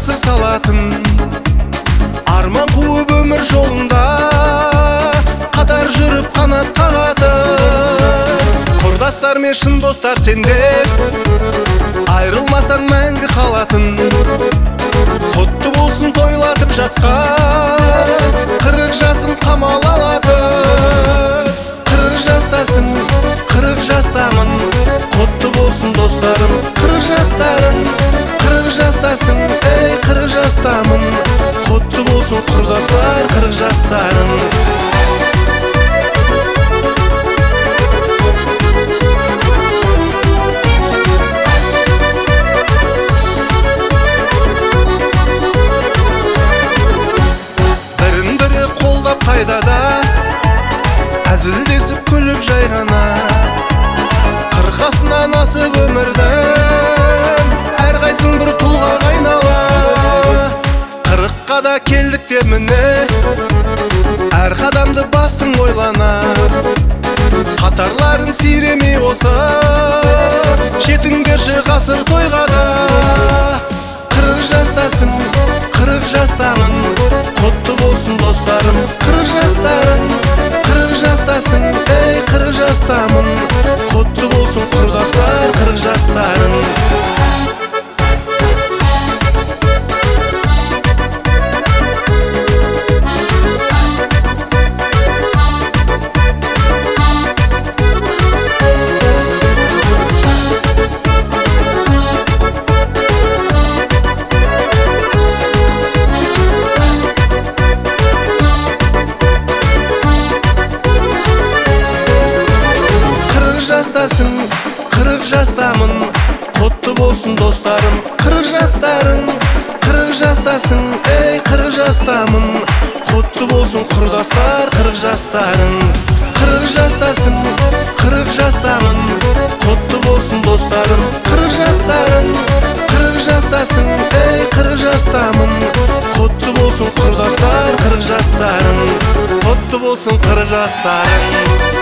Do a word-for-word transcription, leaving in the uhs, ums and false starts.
тасыр салатын, арман қуып өмір жолында қатар жүріп қанат қағатын. Құрдастар мен шын достар сендер айрылмастан мәңгі қалатын. Құтты болсын тойлатып жатқан қырық жасын қамал алатын. Қырық жастасың, қырық жастамын, құтты болсын достарым, қырық жастарым. Қырық жастасың, ей қырық жастамын, құтты болсын құрдастар, қырық жастарым. Пайдада әзілдесіп күліп жай ғана, қырқасына насып өмірдің әрқайсың бір тұлғаға айнала. Қырыққа да келдік те міне, әр қадамды бастың ойлана. Қатарларың сиремей осы жетіңдерші ғасыр тойға да. Қырық жастасың, қырық жастамын, құтты болсын достарым, қырық жастарым. Қырық жастасың, ей қырық жастамын, құтты болсын құрдастар, қырық жастарым. Жастасың, қырық жастамын, құтты болсын достарым, қырық жастарың. Қырық жастасың, ей қырық жастамын, құтты болсын құрдастар, қырық жастарың. Қырық жастасың, қырық жастамын, құтты болсын достарым, қырық жастарың. Қырық жастасың, ей қырық жастамын, құтты болсын құрдастар, қырық жастарың. Құтты болсын қырық жастарың.